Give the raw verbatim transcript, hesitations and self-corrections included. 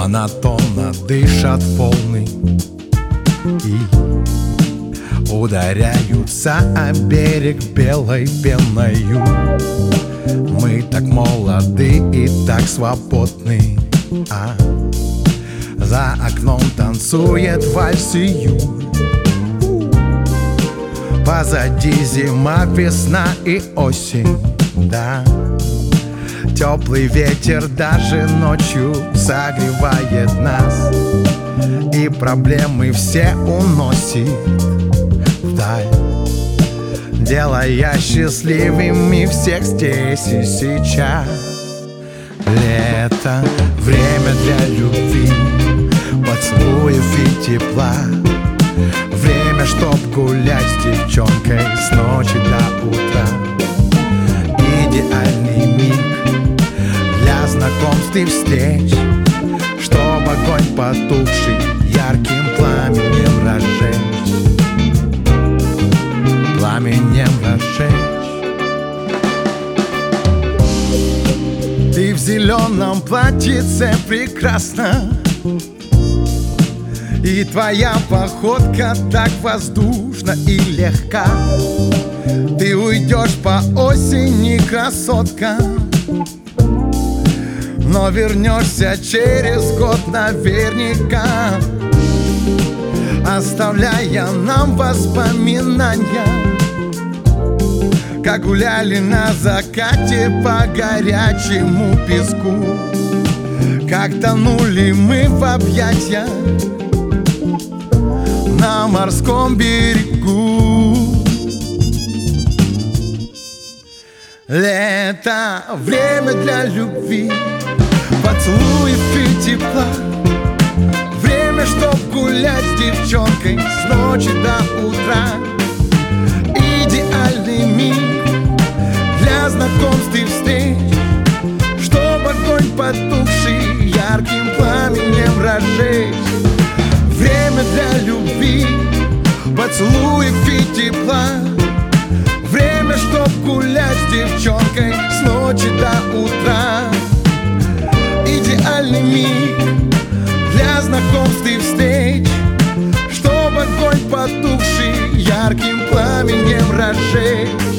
монотонно дышат полный и ударяются о берег белой пеною. Мы так молоды и так свободны, а за окном танцует вальс июль. Позади зима, весна и осень, да. Теплый ветер даже ночью согревает нас, и проблемы все уносит вдаль, делая счастливыми всех здесь и сейчас. Лето — время для любви, поцелуев и тепла. Время, чтоб гулять с девчонкой с ночи до утра. Идеальный миг для знакомств и встреч, чтоб огонь потухший ярким пламенем разжечь. Пламенем разжечь. Ты в зеленом платьице прекрасна, и твоя походка так воздушна и легка. Ты уйдешь по осени, красотка, но вернешься через год наверняка, оставляя нам воспоминания, как гуляли на закате по горячему песку, как тонули мы в объятиях на морском берегу. Лето — время для любви, поцелуев и тепла. Время, чтоб гулять с девчонкой с ночи до утра. Идеальный миг для знакомств и встреч, чтоб огонь потухший ярким пламенем разжечь. Время для любви, поцелуев и тепла. Время, чтоб гулять с девчонкой с ночи до утра. Идеальный миг для знакомств и встреч, чтоб огонь потухший ярким пламенем разжечь.